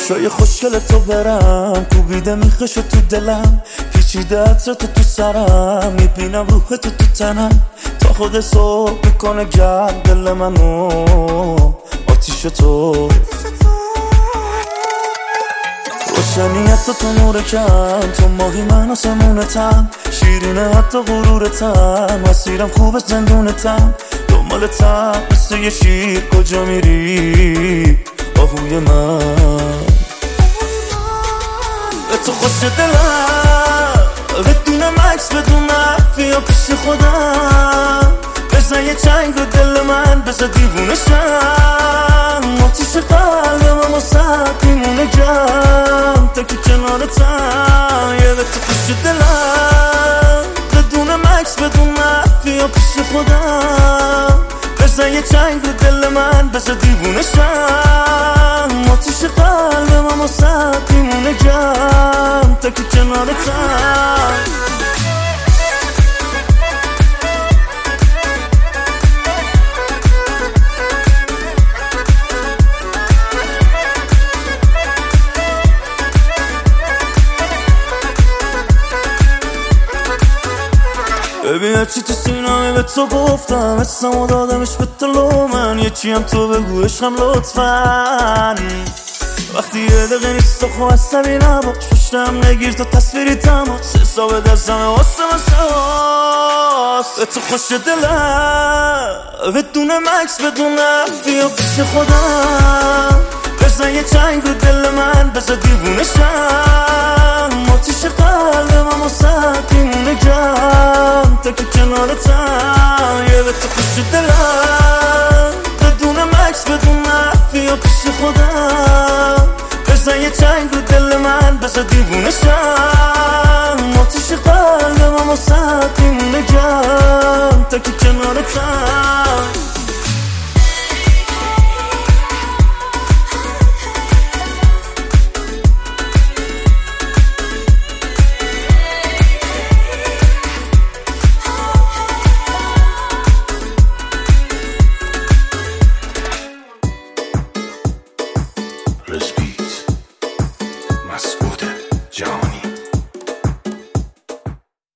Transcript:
چشای خوشگل تو برم کوبیده میخشو تو دلم، پیچیده عطر تو سرم، میبینم روح تو تنم، تا خود صبح میکنه گرم دل منو آتیش تو. روشنیت تو نور کم، تو ماهی من آسمونتم، شیرینه حتی غرورتم، مسیرم خوبه زندونتم، دنبالتم مثل یه شیر، کجا میری آهوی من؟ به تو خوش دلم، بدون مکس بدون بیا پیش خودم، بزن یه چنگ رو دل من، بزن دیوونشم، آتیش قلبم واسه میمونه گرم تا که کنارتم. یه به تو خوش دلم، بدون مکس بدون بیا پیش خودم، بزن یه چنگ رو دل من، بزن دیوونشم، آتیش قلبم واسه میمونه گرم تا که کنارتم. ببین هرچی تو سینمه به تو گفتم، اسمو دادمش به تو، من یکی هم تو بگو عشقم لطفاً. وقتی یه دقیقه نیست تو خواه عصبی نباش، پشتم نگیر تو تصویری تماس، حساب دستمه واسه به تو خوش دلم، بدون مکس بدون بیا پیش خودم، بزن یه چنگ رو دل من، بزن دیوونشم، آتیش قلبم واسه میمونه گرم تا که کنارتم. یه به تو خوش دلم، بدون مکس بدون بیا پیش خودم، بزن یه چنگ رو دل من، بزن دیوونشم، آتیش قلبم واسه میمونه گرم تا که کنارتم.